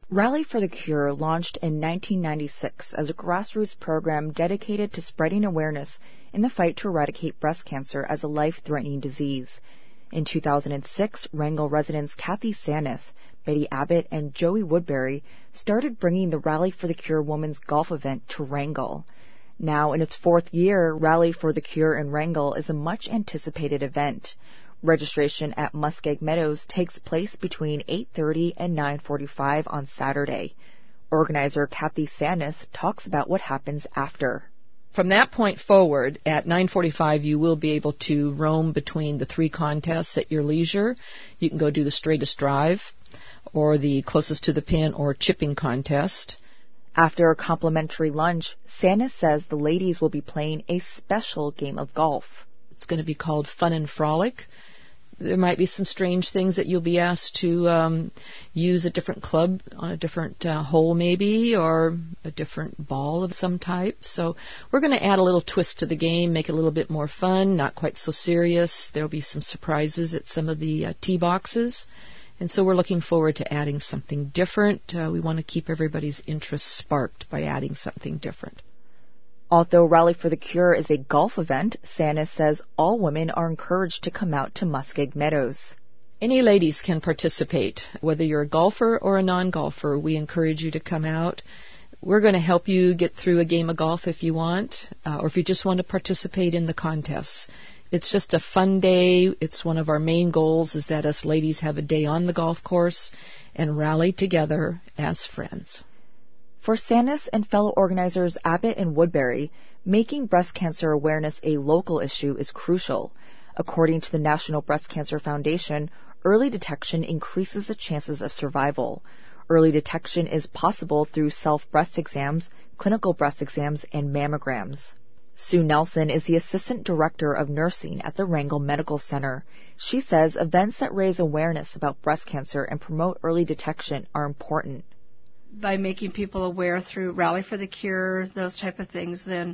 Rally for the Cure launched in 1996 as a grassroots program dedicated to spreading awareness in the fight to eradicate breast cancer as a life-threatening disease. In 2006, Wrangell residents Kathy Saneth, Betty Abbott, and Joey Woodbury started bringing the Rally for the Cure Women's Golf event to Wrangell. Now, in its fourth year, Rally for the Cure in Wrangell is a much-anticipated event. Registration at Muskeg Meadows takes place between 8:30 and 9:45 on Saturday. Organizer Kathy Saneth talks about what happens after. From that point forward, at 9:45, you will be able to roam between the three contests at your leisure. You can go do the straightest drive, or the closest to the pin, or chipping contest. After a complimentary lunch, Saneth says the ladies will be playing a special game of golf. It's going to be called Fun and Frolic. There might be some strange things that you'll be asked to use a different club on a different hole maybe, or a different ball of some type. So we're going to add a little twist to the game, make it a little bit more fun, not quite so serious. There'll be some surprises at some of the tee boxes. And so we're looking forward to adding something different. We want to keep everybody's interest sparked by adding something different. Although Rally for the Cure is a golf event, Saneth says all women are encouraged to come out to Muskeg Meadows. Any ladies can participate. Whether you're a golfer or a non-golfer, we encourage you to come out. We're going to help you get through a game of golf if you want, or if you just want to participate in the contests. It's just a fun day. It's one of our main goals is that us ladies have a day on the golf course and rally together as friends. For Saneth and fellow organizers Abbott and Woodbury, making breast cancer awareness a local issue is crucial. According to the National Breast Cancer Foundation, early detection increases the chances of survival. Early detection is possible through self-breast exams, clinical breast exams, and mammograms. Sue Nelson is the Assistant Director of Nursing at the Wrangell Medical Center. She says events that raise awareness about breast cancer and promote early detection are important. By making people aware through Rally for the Cure, those type of things, then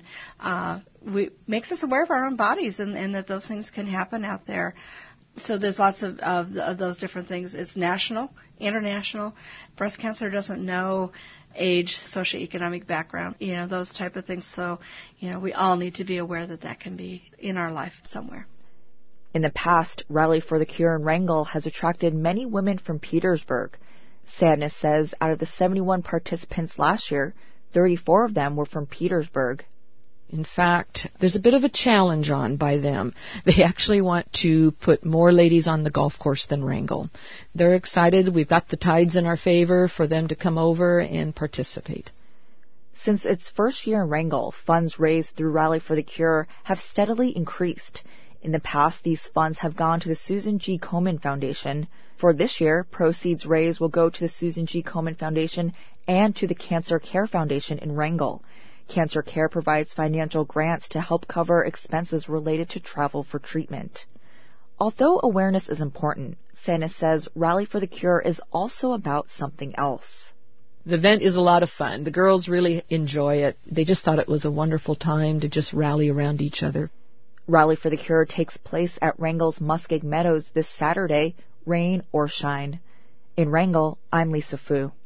makes us aware of our own bodies and that those things can happen out there. So there's lots of those different things. It's national, international. Breast cancer doesn't know age, socioeconomic background, those type of things. So, we all need to be aware that can be in our life somewhere. In the past, Rally for the Cure in Wrangell has attracted many women from Petersburg. Saneth says out of the 71 participants last year, 34 of them were from Petersburg. In fact, there's a bit of a challenge on by them. They actually want to put more ladies on the golf course than Wrangell. They're excited. We've got the tides in our favor for them to come over and participate. Since its first year in Wrangell, funds raised through Rally for the Cure have steadily increased. In the past, these funds have gone to the Susan G. Komen Foundation. For this year, proceeds raised will go to the Susan G. Komen Foundation and to the Cancer Care Foundation in Wrangell. Cancer Care provides financial grants to help cover expenses related to travel for treatment. Although awareness is important, Saneth says Rally for the Cure is also about something else. The event is a lot of fun. The girls really enjoy it. They just thought it was a wonderful time to just rally around each other. Rally for the Cure takes place at Wrangell's Muskeg Meadows this Saturday, rain or shine. In Wrangell, I'm Lisa Fu.